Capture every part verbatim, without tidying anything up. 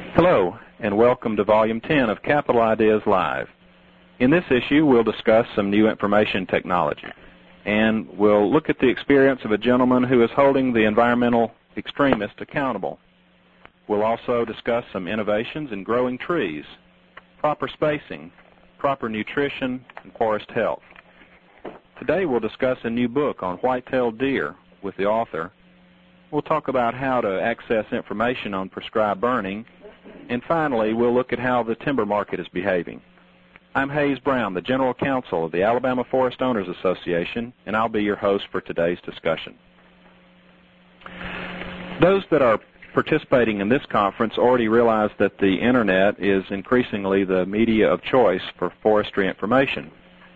Hello, and welcome to Volume ten of Capital Ideas Live. In this issue, we'll discuss some new information technology, and we'll look at the experience of a gentleman who is holding the environmental extremists accountable. We'll also discuss some innovations in growing trees, proper spacing, proper nutrition, and forest health. Today, we'll discuss a new book on white-tailed deer with the author. We'll talk about how to access information on prescribed burning. And finally, we'll look at how the timber market is behaving. I'm Hayes Brown, the General Counsel of the Alabama Forest Owners Association, and I'll be your host for today's discussion. Those that are participating in this conference already realize that the Internet is increasingly the media of choice for forestry information.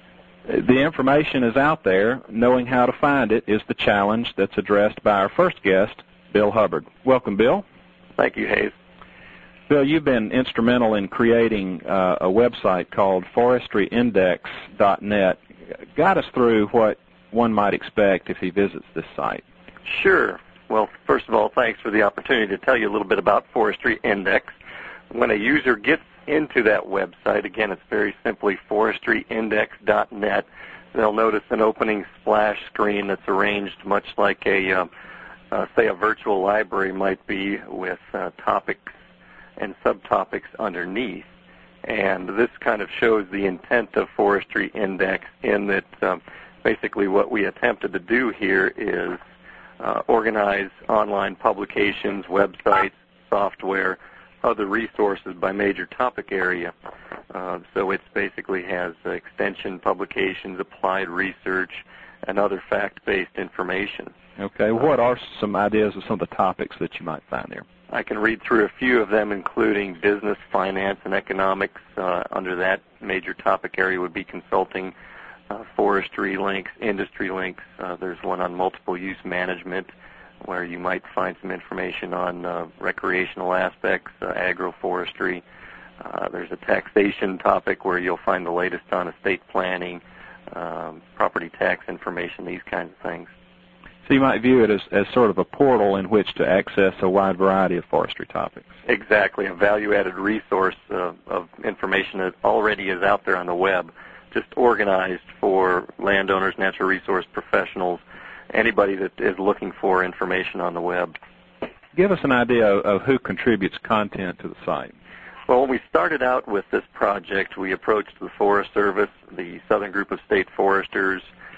The information is out there. Knowing how to find it is the challenge that's addressed by our first guest, Bill Hubbard. Welcome, Bill. Thank you, Hayes. Bill, you've been instrumental in creating uh, a website called forestry index dot net. Guide us through what one might expect if he visits this site. Sure. Well, first of all, thanks for the opportunity to tell you a little bit about Forestry Index. When a user gets into that website, again, it's very simply forestry index dot net. They'll notice an opening splash screen that's arranged much like a, uh, uh, say, a virtual library might be with uh, topics and subtopics underneath. And this kind of shows the intent of Forestry Index in that um, basically what we attempted to do here is uh, organize online publications, websites, software, other resources by major topic area. Uh, so it basically has uh, extension publications, applied research, and other fact-based information. Okay. What are some ideas of some of the topics that you might find there? I can read through a few of them, including business, finance, and economics. Uh, under that major topic area would be consulting, uh, forestry links, industry links. Uh, there's one on multiple use management where you might find some information on uh, recreational aspects, uh, agroforestry. Uh, there's a taxation topic where you'll find the latest on estate planning, um, property tax information, these kinds of things. So you might view it as, as sort of a portal in which to access a wide variety of forestry topics. Exactly, a value-added resource uh, of information that already is out there on the web, just organized for landowners, natural resource professionals, anybody that is looking for information on the web. Give us an idea of who contributes content to the site. Well, when we started out with this project, we approached the Forest Service, the Southern Group of State Foresters,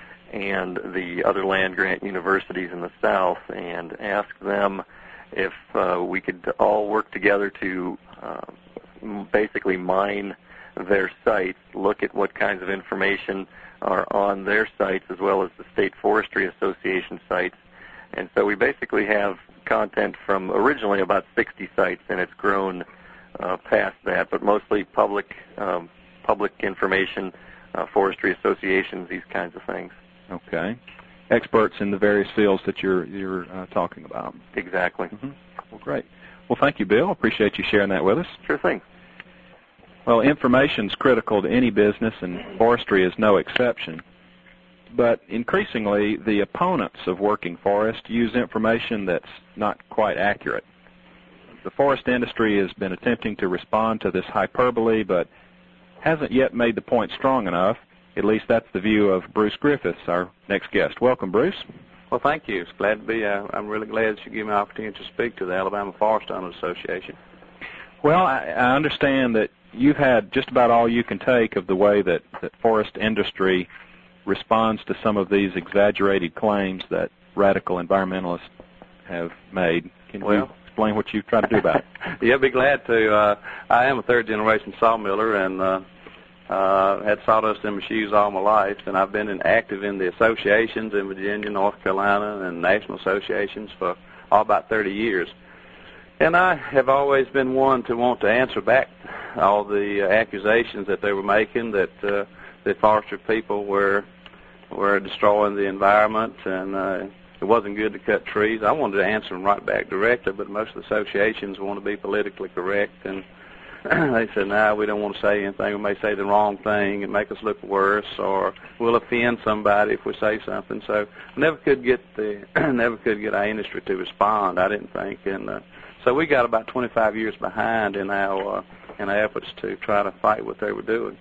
and the other land-grant universities in the South, and asked them if uh, we could all work together to uh, basically mine their sites, look at what kinds of information are on their sites as well as the State Forestry Association sites. And so we basically have content from originally about sixty sites, and it's grown uh, past that, but mostly public um, public information, uh, forestry associations, these kinds of things. Okay. Experts in the various fields that you're you're uh, talking about. Exactly. Mm-hmm. Well, great. Well, thank you, Bill. Appreciate you sharing that with us. Sure thing. Well, information is critical to any business, and forestry is no exception. But increasingly, the opponents of working forest use information that's not quite accurate. The forest industry has been attempting to respond to this hyperbole, but hasn't yet made the point strong enough. At least that's the view of Bruce Griffiths, our next guest. Welcome, Bruce. Well, thank you. It's glad to be. Uh, I'm really glad that you give me an opportunity to speak to the Alabama Forest Owners Association. Well, I, I understand that you've had just about all you can take of the way that, that forest industry responds to some of these exaggerated claims that radical environmentalists have made. Can well, you explain what you've tried to do about it? Yeah, I'd be glad to. Uh, I am a third-generation sawmiller, and uh, Uh, had sawdust in my shoes all my life, and I've been in, active in the associations in Virginia, North Carolina, and national associations for all about thirty years. And I have always been one to want to answer back all the uh, accusations that they were making that uh, the forestry people were were destroying the environment, and uh, it wasn't good to cut trees. I wanted to answer them right back directly, but most of the associations want to be politically correct, and they said, no, we don't want to say anything. We may say the wrong thing and make us look worse, or we'll offend somebody if we say something. So I never could get the never could get our industry to respond, I didn't think. And uh, so we got about twenty-five years behind in our uh, in our efforts to try to fight what they were doing.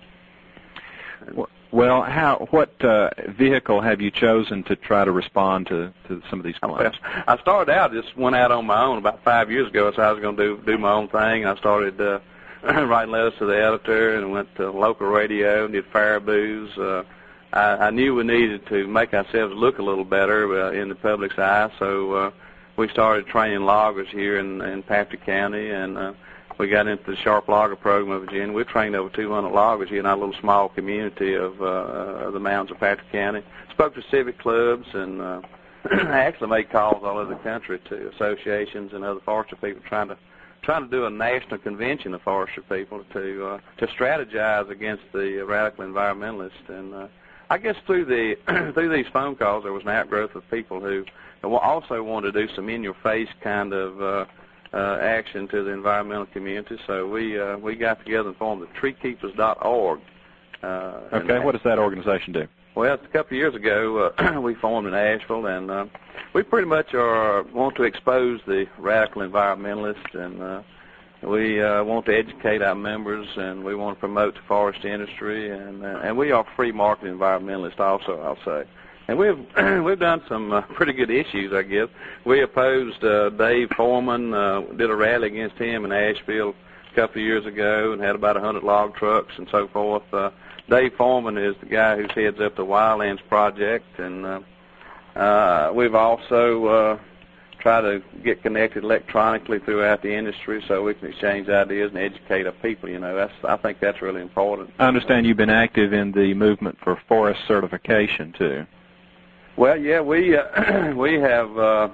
Well, how what uh, vehicle have you chosen to try to respond to, to some of these claims? I started out, just went out on my own about five years ago, so I was going to do do my own thing. I started uh, writing letters to the editor and went to local radio and did Faribaults. Uh, I, I knew we needed to make ourselves look a little better uh, in the public's eye, so uh, we started training loggers here in, in Patrick County, and uh, we got into the Sharp Logger program of Virginia. We've trained over two hundred loggers here in our little small community of, uh, of the mountains of Patrick County. Spoke to civic clubs and uh, actually made calls all over the country to associations and other forestry people trying to trying to do a national convention of forestry people to uh, to strategize against the radical environmentalists. And uh, I guess through the through these phone calls, there was an outgrowth of people who also wanted to do some in-your-face kind of uh, uh, action to the environmental community. So we uh, we got together and formed the tree keepers dot org. Uh, okay, what does that organization do? Well, a couple of years ago, uh, we formed in Asheville, and uh, we pretty much are want to expose the radical environmentalists, and uh, we uh, want to educate our members, and we want to promote the forest industry, and uh, and we are free market environmentalists also, I'll say. And we've we've done some uh, pretty good issues, I guess. We opposed uh, Dave Foreman, uh, did a rally against him in Asheville a couple of years ago, and had about a hundred log trucks and so forth. Uh, Dave Foreman is the guy who heads up the Wildlands Project, and uh, uh, we've also uh, tried to get connected electronically throughout the industry so we can exchange ideas and educate our people. You know, that's I think that's really important. I understand you've been active in the movement for forest certification too. Well, yeah, we uh, we have uh,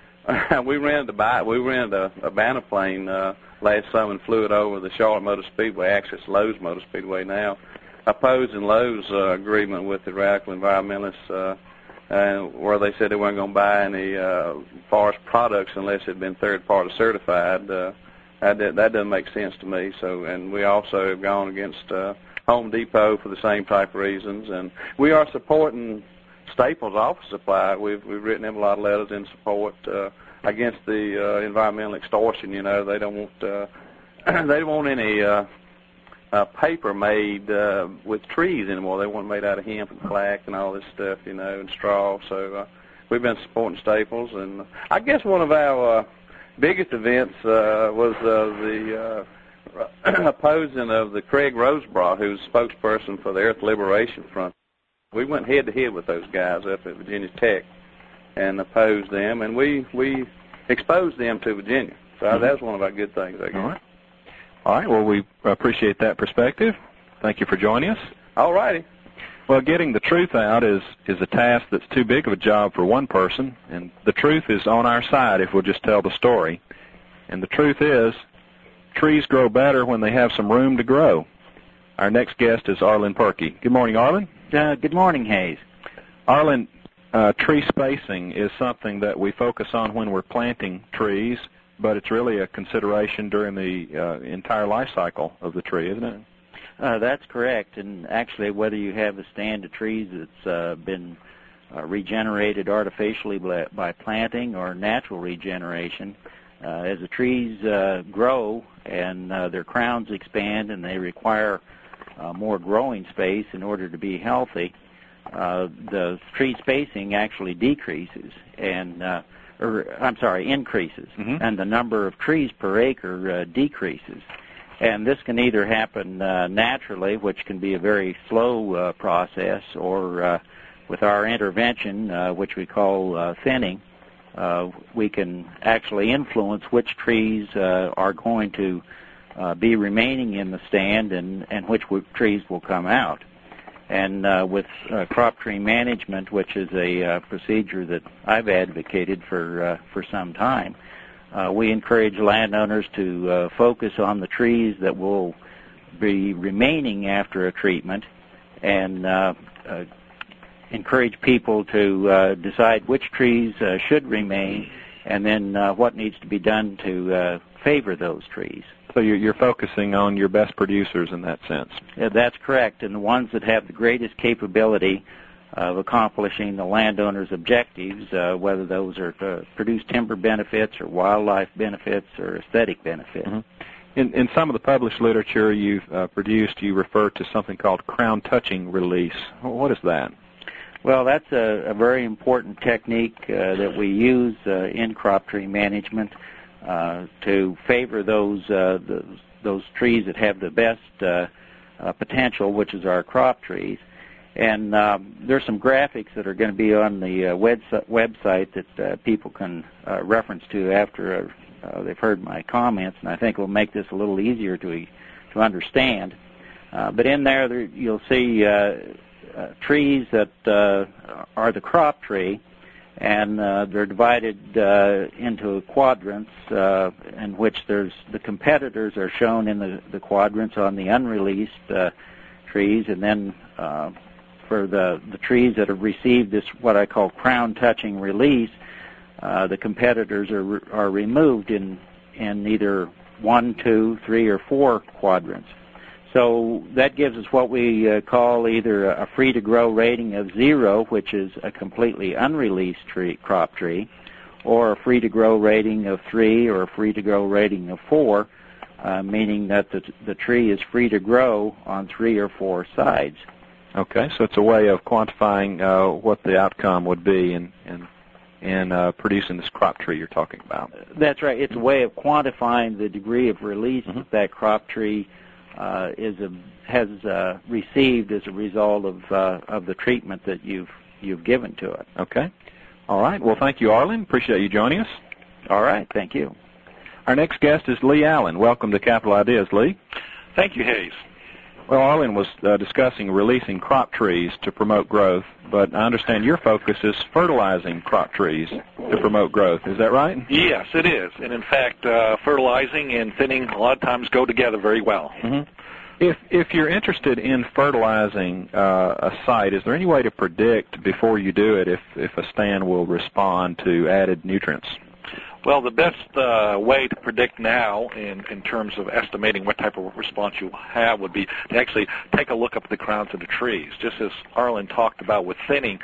we rented a bike, we rented a, a banner plane uh, last summer and flew it over the Charlotte Motor Speedway, actually it's Lowe's Motor Speedway now, opposing Lowe's uh, agreement with the radical environmentalists, uh, and where they said they weren't going to buy any uh, forest products unless it had been third-party certified. Uh, that that doesn't make sense to me. So, and we also have gone against uh, Home Depot for the same type of reasons, and we are supporting Staples Office Supply. We've we've written them a lot of letters in support uh, against the uh, environmental extortion. You know, they don't want uh, they don't want any uh, uh, paper made uh, with trees anymore. They want it made out of hemp and flax and all this stuff, you know, and straw. So uh, we've been supporting Staples, and I guess one of our uh, biggest events uh, was uh, the uh, opposing of the Craig Rosebrough, who's spokesperson for the Earth Liberation Front. We went head-to-head with those guys up at Virginia Tech and opposed them, and we, we exposed them to Virginia. So mm-hmm. that's one of our good things, I guess. All right. All right. Well, we appreciate that perspective. Thank you for joining us. All righty. Well, getting the truth out is, is a task that's too big of a job for one person, and the truth is on our side if we'll just tell the story. And the truth is, trees grow better when they have some room to grow. Our next guest is Arlen Perky. Good morning, Arlen. Uh, good morning, Hayes. Arlen, uh, tree spacing is something that we focus on when we're planting trees, but it's really a consideration during the uh, entire life cycle of the tree, isn't it? Uh, that's correct. And actually, whether you have a stand of trees that's uh, been uh, regenerated artificially by, by planting or natural regeneration, uh, as the trees uh, grow and uh, their crowns expand and they require Uh, more growing space in order to be healthy, uh, the tree spacing actually decreases and, uh, or I'm sorry, increases, mm-hmm. and the number of trees per acre uh, decreases. And this can either happen uh, naturally, which can be a very slow uh, process, or uh, with our intervention, uh, which we call uh, thinning, uh, we can actually influence which trees uh, are going to Uh, be remaining in the stand and, and which w- trees will come out. And uh, with uh, crop tree management, which is a uh, procedure that I've advocated for uh, for some time, uh, we encourage landowners to uh, focus on the trees that will be remaining after a treatment, and uh, uh, encourage people to uh, decide which trees uh, should remain, and then uh, what needs to be done to uh, favor those trees. So you're, you're focusing on your best producers in that sense. Yeah, that's correct, and the ones that have the greatest capability of accomplishing the landowner's objectives, uh, whether those are to produce timber benefits or wildlife benefits or aesthetic benefits. Mm-hmm. In, in some of the published literature you've uh, produced, you refer to something called crown touching release. What is that? Well, that's a, a very important technique uh, that we use uh, in crop tree management uh, to favor those, uh, those those trees that have the best uh, uh, potential, which is our crop trees. And um, there's some graphics that are going to be on the uh, web- website that uh, people can uh, reference to after uh, they've heard my comments, and I think it will make this a little easier to to understand. Uh, but in there, there you'll see uh, uh, trees that uh, are the crop tree, and uh, they're divided uh, into quadrants uh, in which there's the competitors are shown in the, the quadrants on the unreleased uh, trees, and then uh, for the, the trees that have received this what I call crown touching release, uh, the competitors are are removed in in either one, two, three, or four quadrants. So that gives us what we uh, call either a free-to-grow rating of zero, which is a completely unreleased tree, crop tree, or a free-to-grow rating of three or a free-to-grow rating of four, uh, meaning that the, the tree is free to grow on three or four sides. Okay, so it's a way of quantifying uh, what the outcome would be in, in, in uh, producing this crop tree you're talking about. That's right. It's a way of quantifying the degree of release mm-hmm. that that crop tree Uh, is a, has uh, received as a result of uh, of the treatment that you've you've given to it. Okay. All right. Well, thank you, Arlen. Appreciate you joining us. All right. Thank you. Our next guest is Lee Allen. Welcome to Capital Ideas, Lee. Thank you, Hayes. Well, Arlen was uh, discussing releasing crop trees to promote growth, but I understand your focus is fertilizing crop trees to promote growth. Is that right? Yes, it is. And in fact, uh, fertilizing and thinning a lot of times go together very well. Mm-hmm. If if you're interested in fertilizing uh, a site, is there any way to predict before you do it if, if a stand will respond to added nutrients? Well, the best uh, way to predict now in, in terms of estimating what type of response you have would be to actually take a look up at the crowns of the trees. Just as Arlen talked about with thinning,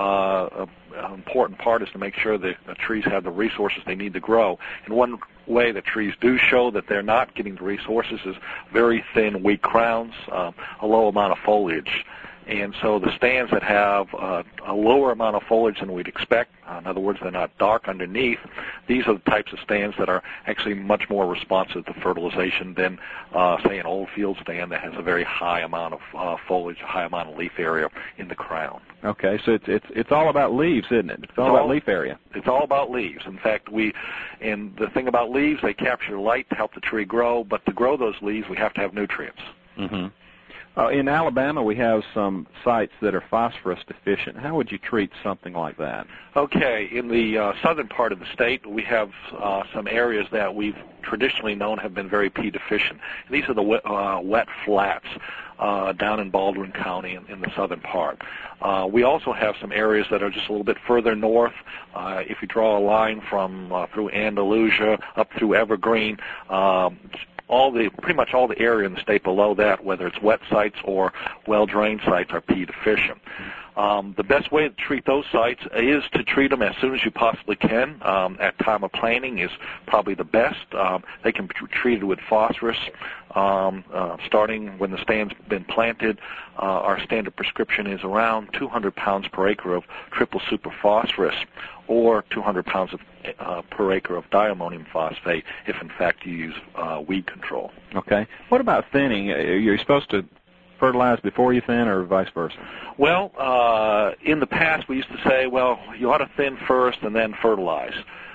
uh, an important part is to make sure that the trees have the resources they need to grow. And one way that trees do show that they're not getting the resources is very thin, weak crowns, um, a low amount of foliage. And so the stands that have uh, a lower amount of foliage than we'd expect, uh, in other words, they're not dark underneath, these are the types of stands that are actually much more responsive to fertilization than, uh, say, an old field stand that has a very high amount of uh, foliage, a high amount of leaf area in the crown. Okay, so it's it's it's all about leaves, isn't it? It's all, it's all about leaf area. It's all about leaves. In fact, we, and the thing about leaves, they capture light to help the tree grow, but to grow those leaves, we have to have nutrients. Mm-hmm. Uh, in Alabama, we have some sites that are phosphorus deficient. How would you treat something like that? Okay, in the uh, southern part of the state, we have uh, some areas that we've traditionally known have been very P deficient. These are the wet, uh, wet flats uh, down in Baldwin County in, in the southern part. Uh, we also have some areas that are just a little bit further north. Uh, if you draw a line from uh, through Andalusia up through Evergreen, um, all the pretty much all the area in the state below that, whether it's wet sites or well-drained sites, are P deficient. Um, the best way to treat those sites is to treat them as soon as you possibly can. Um, at time of planting is probably the best. Um, they can be treated with phosphorus. Um, uh, starting when the stand's been planted, uh, our standard prescription is around two hundred pounds per acre of triple superphosphorus, or two hundred pounds of, uh, per acre of diammonium phosphate if, in fact, you use uh, weed control. Okay. What about thinning? Are you supposed to fertilize before you thin or vice versa? Well, uh, in the past we used to say, well, you ought to thin first and then fertilize.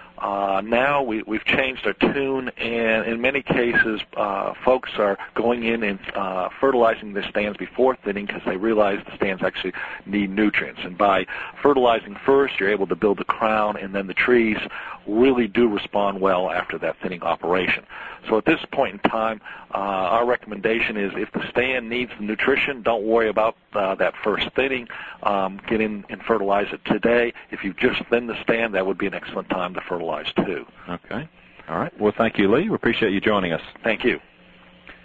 Uh, now we, we've changed our tune, and in many cases, uh, folks are going in and uh, fertilizing their stands before thinning because they realize the stands actually need nutrients. And by fertilizing first, you're able to build the crown, and then the trees really do respond well after that thinning operation. So at this point in time, uh, our recommendation is if the stand needs the nutrition, don't worry about uh, that first thinning. Um, get in and fertilize it today. If you've just thinned the stand, that would be an excellent time to fertilize too. Okay. All right. Well, thank you, Lee. We appreciate you joining us. Thank you.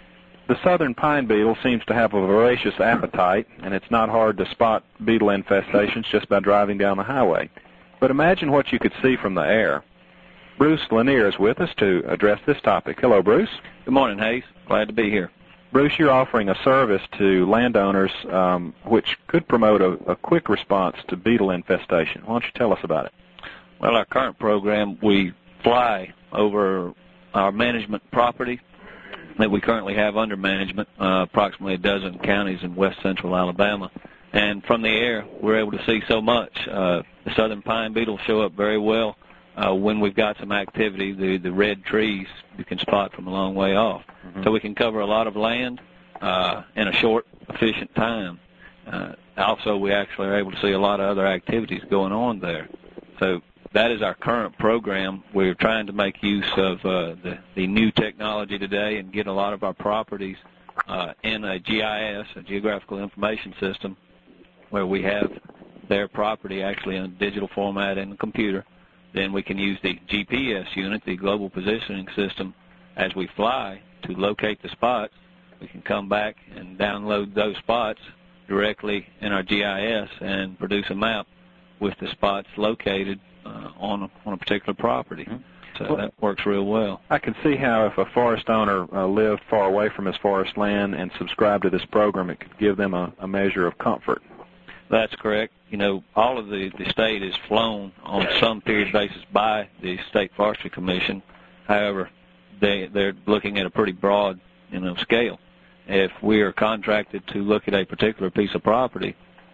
The southern pine beetle seems to have a voracious appetite, and it's not hard to spot beetle infestations just by driving down the highway. But imagine what you could see from the air. Bruce Lanier is with us to address this topic. Hello, Bruce. Good morning, Hayes. Glad to be here. Bruce, you're offering a service to landowners um, which could promote a, a quick response to beetle infestation. Why don't you tell us about it? Well, our current program, we fly over our management property that we currently have under management, uh, approximately a dozen counties in west central Alabama. And from the air, we're able to see so much. Uh, the southern pine beetle show up very well uh, when we've got some activity. The, the red trees you can spot from a long way off. Mm-hmm. So we can cover a lot of land uh, in a short, efficient time. Uh, also, we actually are able to see a lot of other activities going on there. So that is our current program. We're trying to make use of uh, the, the new technology today and get a lot of our properties uh, in a G I S, a Geographical Information System, where we have their property actually in a digital format in the computer. Then we can use the G P S unit, the Global Positioning System, as we fly to locate the spots. We can come back and download those spots directly in our G I S and produce a map with the spots located uh, on, a, on a particular property. Mm-hmm. So well, that works real well. I can see how if a forest owner uh, lived far away from his forest land and subscribed to this program, it could give them a, a measure of comfort. That's correct. You know, all of the, the state is flown on some period basis by the State Forestry Commission. However, they, they're looking at a pretty broad, you know, scale. If we are contracted to look at a particular piece of property,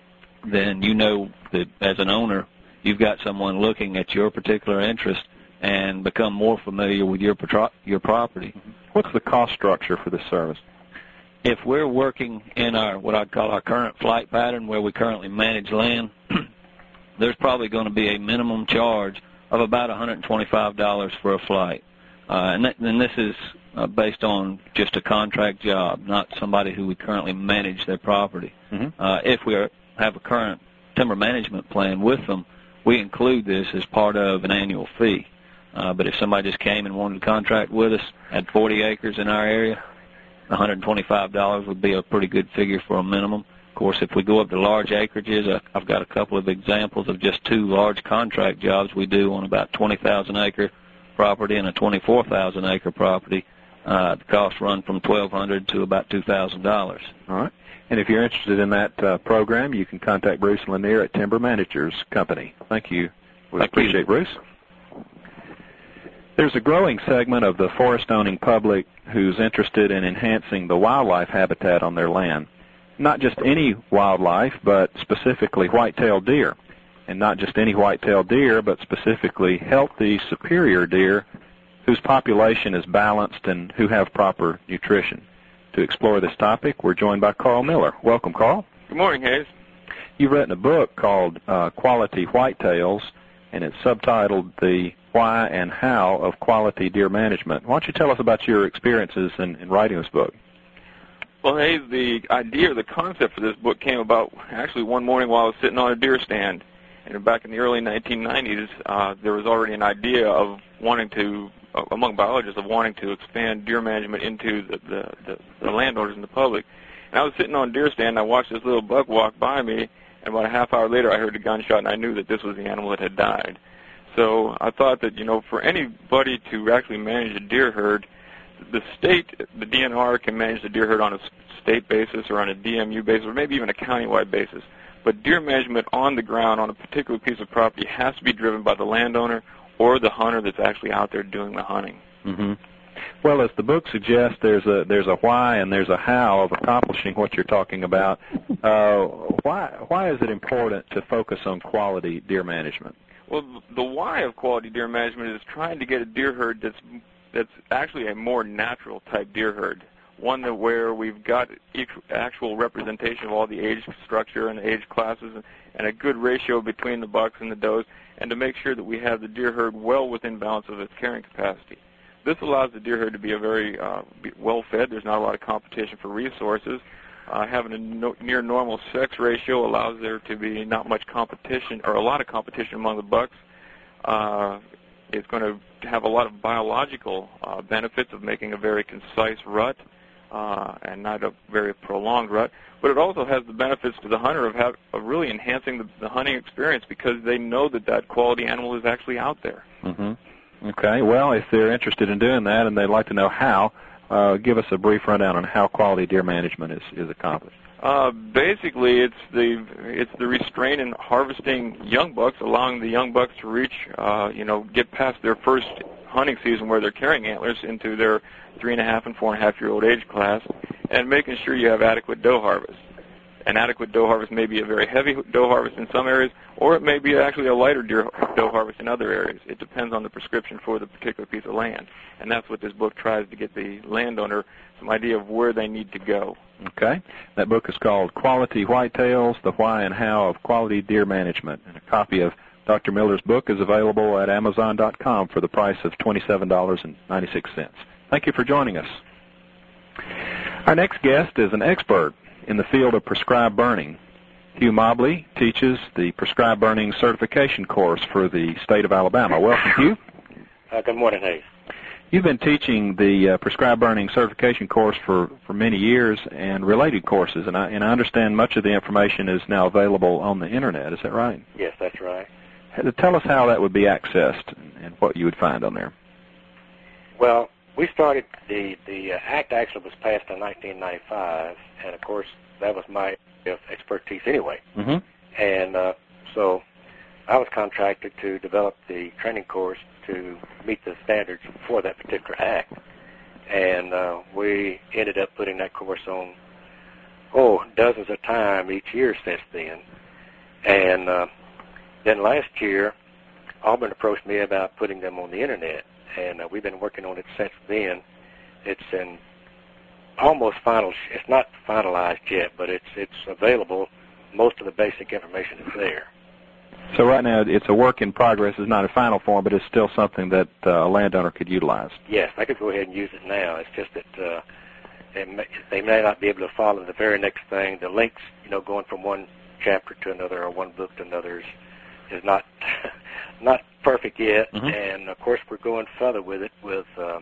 then you know that as an owner, you've got someone looking at your particular interest and become more familiar with your your property. What's the cost structure for this service? If we're working in our what I'd call our current flight pattern, where we currently manage land, there's probably going to be a minimum charge of about one hundred twenty-five dollars for a flight. Uh, and, that, and this is uh, based on just a contract job, not somebody who would currently manage their property. Mm-hmm. Uh, if we are, have a current timber management plan with them, we include this as part of an annual fee. Uh, but if somebody just came and wanted to contract with us, had forty acres in our area, one hundred twenty-five dollars would be a pretty good figure for a minimum. Of course, if we go up to large acreages, uh, I've got a couple of examples of just two large contract jobs we do on about twenty thousand acre property and a twenty-four thousand acre property. Uh, the costs run from twelve hundred dollars to about two thousand dollars. All right. And if you're interested in that uh, program, you can contact Bruce Lanier at Timber Managers Company. Thank you. We Thank appreciate you. Bruce. There's a growing segment of the forest-owning public who's interested in enhancing the wildlife habitat on their land. Not just any wildlife, but specifically white-tailed deer. And not just any white-tailed deer, but specifically healthy, superior deer whose population is balanced and who have proper nutrition. To explore this topic, we're joined by Carl Miller. Welcome, Carl. Good morning, Hayes. You've written a book called uh, Quality Whitetails, and it's subtitled The Why and How of Quality Deer Management. Why don't you tell us about your experiences in, in writing this book? Well, Hayes, the idea, the concept for this book came about actually one morning while I was sitting on a deer stand. And back in the early nineteen nineties, uh, there was already an idea of wanting to, uh, among biologists, of wanting to expand deer management into the, the, the, the landowners and the public. And I was sitting on a deer stand, and I watched this little buck walk by me, and about a half hour later I heard a gunshot, and I knew that this was the animal that had died. So I thought that, you know, for anybody to actually manage a deer herd, the state, the D N R can manage the deer herd on a state basis or on a D M U basis or maybe even a countywide basis. But deer management on the ground on a particular piece of property has to be driven by the landowner or the hunter that's actually out there doing the hunting. Mm-hmm. Well, as the book suggests, there's a there's a why and there's a how of accomplishing what you're talking about. Uh, why why is it important to focus on quality deer management? Well, the why of quality deer management is trying to get a deer herd that's that's actually a more natural type deer herd, one that where we've got actual representation of all the age structure and the age classes and a good ratio between the bucks and the does, and to make sure that we have the deer herd well within balance of its carrying capacity. This allows the deer herd to be a very uh, well-fed. There's not a lot of competition for resources. Uh, having a no, near normal sex ratio allows there to be not much competition, or a lot of competition among the bucks. Uh, it's going to have a lot of biological uh, benefits of making a very concise rut. uh, and not a very prolonged rut. But it also has the benefits to the hunter of, have, of really enhancing the, the hunting experience because they know that that quality animal is actually out there. Mm-hmm. Okay. Well, if they're interested in doing that and they'd like to know how, uh, give us a brief rundown on how quality deer management is, is accomplished. Uh, basically, it's the it's the restraint in harvesting young bucks, allowing the young bucks to reach, uh, you know, get past their first hunting season where they're carrying antlers into their three and a half and four and a half year old age class, and making sure you have adequate doe harvest. An adequate doe harvest may be a very heavy doe harvest in some areas, or it may be actually a lighter deer doe harvest in other areas. It depends on the prescription for the particular piece of land, and that's what this book tries to get the landowner some idea of where they need to go. Okay. That book is called Quality Whitetails, The Why and How of Quality Deer Management, and a copy of Doctor Miller's book is available at Amazon dot com for the price of twenty-seven dollars and ninety-six cents. Thank you for joining us. Our next guest is an expert in the field of prescribed burning. Hugh Mobley teaches the prescribed burning certification course for the state of Alabama. Welcome, Hugh. Uh, good morning, Hayes. You've been teaching the uh, prescribed burning certification course for, for many years and related courses, and I, and I understand much of the information is now available on the Internet. Is that right? Yes, that's right. Tell us how that would be accessed and what you would find on there. Well, we started, the, the uh, Act actually was passed in nineteen ninety-five, and of course that was my expertise anyway. Mm-hmm. And uh, so I was contracted to develop the training course to meet the standards for that particular act. And uh, we ended up putting that course on, oh, dozens of times each year since then. And uh, then last year, Auburn approached me about putting them on the Internet, and uh, we've been working on it since then. It's in almost final, it's not finalized yet, but it's it's available. Most of the basic information is there. So right now it's a work in progress. It's not a final form, but it's still something that uh, a landowner could utilize. Yes, I could go ahead and use it now. It's just that uh, they, may, they may not be able to follow the very next thing. The links, you know, going from one chapter to another or one book to another is, is not not perfect yet. Mm-hmm. And, of course, we're going further with it. With uh,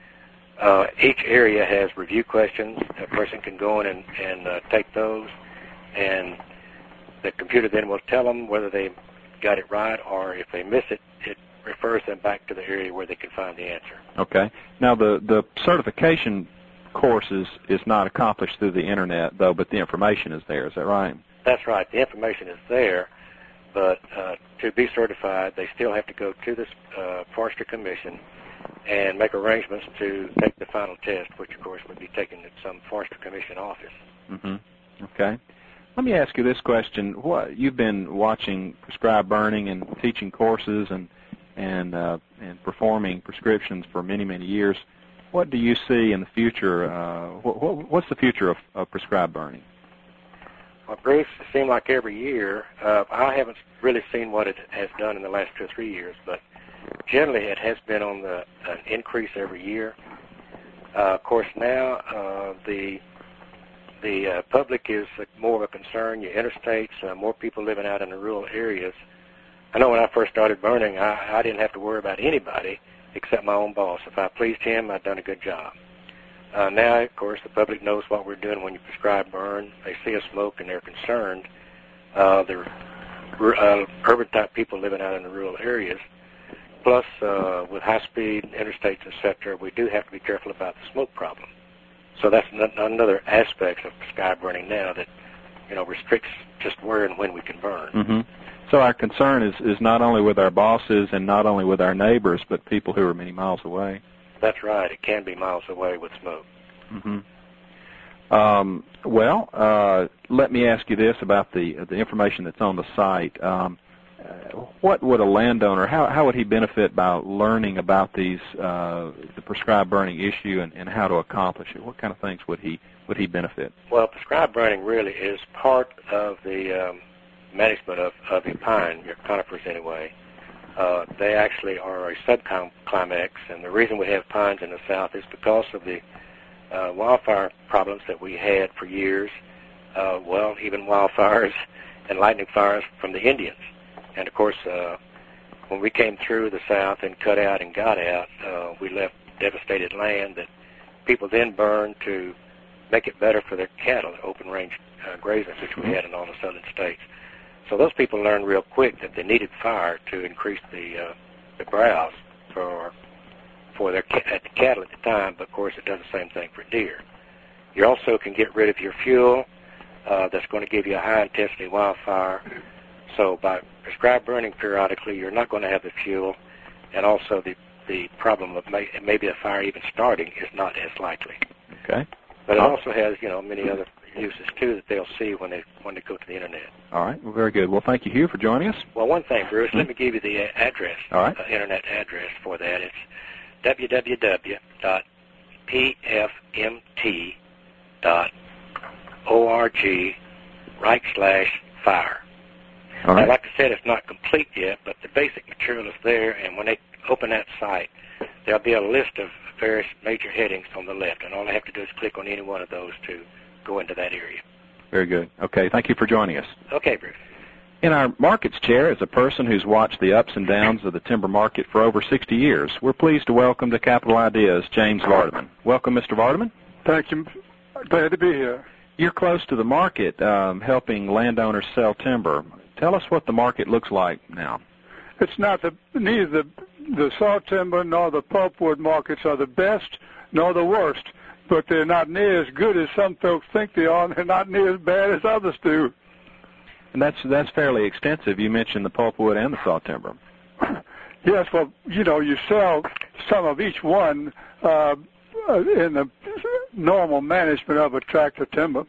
uh, each area has review questions. A person can go in and, and uh, take those, and the computer then will tell them whether they got it right, or if they miss it, it refers them back to the area where they can find the answer. Okay. Now, the, the certification course is, is not accomplished through the Internet, though, but the information is there. Is that right? That's right. The information is there, but uh, to be certified, they still have to go to the uh, Forestry Commission and make arrangements to take the final test, which, of course, would be taken at some Forestry Commission office. Mm-hmm. Okay. Let me ask you this question. What, you've been watching prescribed burning and teaching courses and and uh, and performing prescriptions for many, many years. What do you see in the future? Uh, what, what, what's the future of, of prescribed burning? Well, Bruce, it seems like every year, uh, I haven't really seen what it has done in the last two or three years, but generally it has been on the an increase every year. Uh, of course, now uh, the The uh, public is uh, more of a concern. Your interstates, uh, more people living out in the rural areas. I know when I first started burning, I, I didn't have to worry about anybody except my own boss. If I pleased him, I'd done a good job. Uh, now, of course, the public knows what we're doing when you prescribe burn. They see us smoke and they're concerned. Uh, the uh, urban-type people living out in the rural areas. Plus, uh, with high-speed interstates, et cetera, we do have to be careful about the smoke problem. So that's another aspect of prescribed burning now that, you know, restricts just where and when we can burn. Mm-hmm. So our concern is, is not only with our bosses and not only with our neighbors, but people who are many miles away. That's right. It can be miles away with smoke. Mm-hmm. Um, well, uh, let me ask you this about the the information that's on the site. Um, Uh, what would a landowner, how, how would he benefit by learning about these, uh, the prescribed burning issue and, and how to accomplish it? What kind of things would he would he benefit? Well, prescribed burning really is part of the um, management of, of your pine, your conifers anyway. Uh, they actually are a subclimax, and the reason we have pines in the south is because of the uh, wildfire problems that we had for years, uh, well, even wildfires and lightning fires from the Indians. And, of course, uh, when we came through the South and cut out and got out, uh, we left devastated land that people then burned to make it better for their cattle, the open range uh, grazing, which we had in all the southern states. So those people learned real quick that they needed fire to increase the uh, the browse for for their at the cattle at the time. But of course, it does the same thing for deer. You also can get rid of your fuel uh, that's going to give you a high intensity wildfire. So by prescribed burning periodically, you're not going to have the fuel, and also the the problem of may, maybe a fire even starting is not as likely. Okay. But it also has, you know, many other uses too that they'll see when they when they go to the internet. All right. Well, very good. Well, thank you, Hugh, for joining us. Well, one thing, Bruce, mm-hmm. let me give you the address. All right. Uh, internet address for that. It's w w w dot p f m t dot org right slash fire. All right. Now, like I said, it's not complete yet, but the basic material is there, and when they open that site, there'll be a list of various major headings on the left, and all I have to do is click on any one of those to go into that area. Very good. Okay, thank you for joining us. Okay, Bruce. In our markets chair is a person who's watched the ups and downs of the timber market for over sixty years. We're pleased to welcome to Capital Ideas James Vardaman. Welcome, Mister Vardaman. Thank you. Glad to be here. You're close to the market, um, helping landowners sell timber. Tell us what the market looks like now. It's not the neither the, the saw timber nor the pulpwood markets are the best nor the worst, but they're not near as good as some folks think they are, and they're not near as bad as others do. And that's that's fairly extensive. You mentioned the pulpwood and the saw timber. Yes, well, you know, you sell some of each one uh, in the normal management of a tract of timber.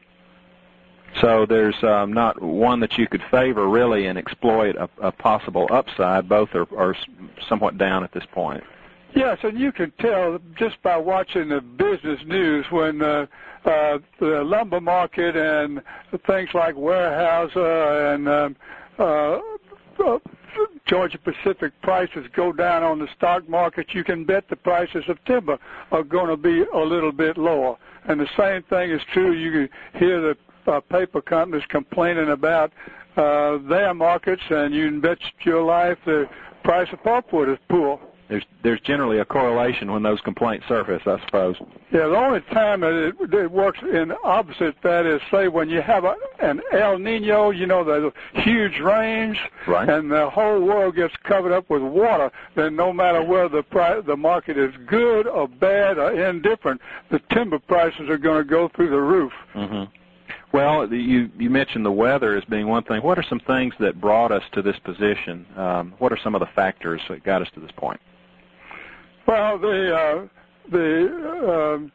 So there's um, not one that you could favor really and exploit a, a possible upside. Both are, are somewhat down at this point. Yes, and you can tell just by watching the business news when uh, uh, the lumber market and things like Weyerhaeuser and um, uh, uh, Georgia Pacific prices go down on the stock market, you can bet the prices of timber are going to be a little bit lower. And the same thing is true. You can hear the uh, paper companies complaining about uh, their markets, and you can bet your life the price of pulpwood is poor. There's there's generally a correlation when those complaints surface, I suppose. Yeah, the only time that it, it works in opposite that is, say, when you have a, an El Nino, you know, the huge rains, right, and the whole world gets covered up with water, then no matter whether the price, the market is good or bad or indifferent, the timber prices are going to go through the roof. Mm-hmm. Well, you you mentioned the weather as being one thing. What are some things that brought us to this position? Um, what are some of the factors that got us to this point? Well, the uh, the um,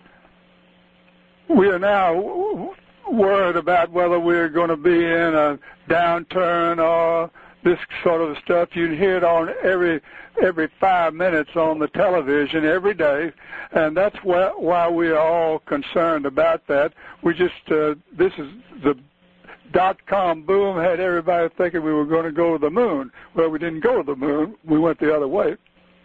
we are now worried about whether we're going to be in a downturn or this sort of stuff. You hear it on every every five minutes on the television every day, and that's why, why we are all concerned about that. We just uh, this is the dot-com boom had everybody thinking we were going to go to the moon. Well, we didn't go to the moon. We went the other way.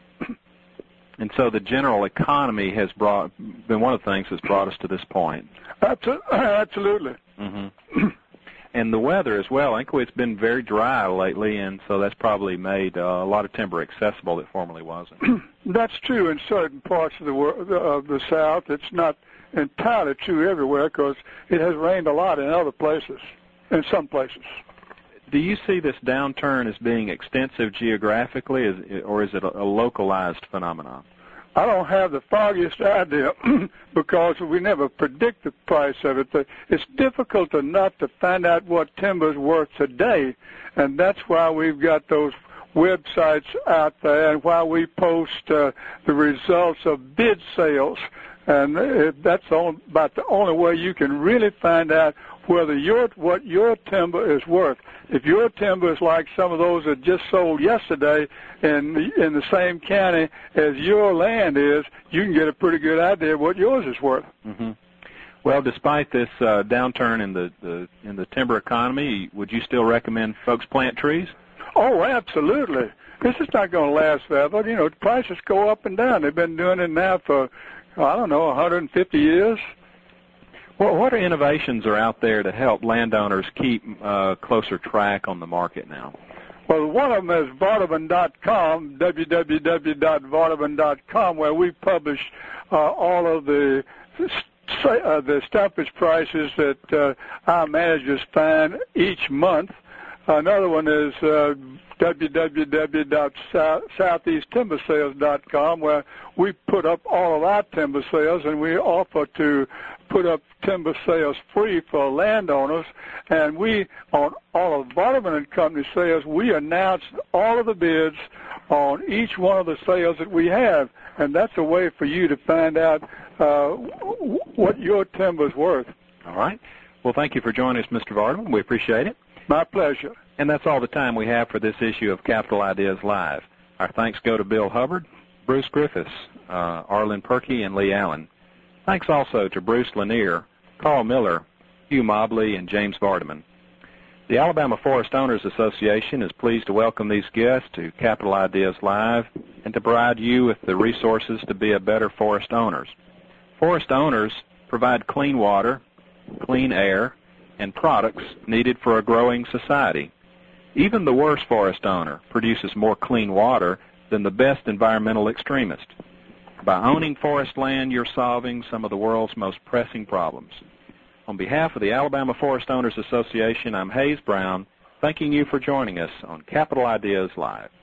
And so the general economy has brought been one of the things that's brought us to this point. Absolutely. Mm-hmm. And the weather as well. I think it's been very dry lately, and so that's probably made uh, a lot of timber accessible that formerly wasn't. That's true in certain parts of the of the South. It's not entirely true everywhere because it has rained a lot in other places, in some places. Do you see this downturn as being extensive geographically, or is it a localized phenomenon? I don't have the foggiest idea because we never predict the price of it. It's difficult enough to find out what timber's worth today, and that's why we've got those websites out there and why we post uh, the results of bid sales. And it, that's all, about the only way you can really find out whether your what your timber is worth. If your timber is like some of those that just sold yesterday in the, in the same county as your land is, you can get a pretty good idea of what yours is worth. Mm-hmm. Well, despite this uh, downturn in the, the in the timber economy, would you still recommend folks plant trees? Oh, absolutely. This is not going to last forever. You know, prices go up and down. They've been doing it now for, I don't know, one hundred fifty years. Well, what innovations are out there to help landowners keep uh, closer track on the market now? Well, one of them is Vardaman dot com, w w w dot vardaman dot com, where we publish uh, all of the uh, the stumpage prices that uh, our managers find each month. Another one is uh, w w w dot southeast timber sales dot com, where we put up all of our timber sales, and we offer to put up timber sales free for landowners. And we, on all of Vardaman and Company sales, we announce all of the bids on each one of the sales that we have, and that's a way for you to find out uh, what your timber is worth. All right. Well, thank you for joining us, Mister Vardaman. We appreciate it. My pleasure. And that's all the time we have for this issue of Capital Ideas Live. Our thanks go to Bill Hubbard, Bruce Griffiths, uh, Arlen Perkey, and Lee Allen. Thanks also to Bruce Lanier, Carl Miller, Hugh Mobley, and James Vardaman. The Alabama Forest Owners Association is pleased to welcome these guests to Capital Ideas Live and to provide you with the resources to be a better forest owners. Forest owners provide clean water, clean air, and products needed for a growing society. Even the worst forest owner produces more clean water than the best environmental extremist. By owning forest land, you're solving some of the world's most pressing problems. On behalf of the Alabama Forest Owners Association, I'm Hayes Brown, thanking you for joining us on Capital Ideas Live.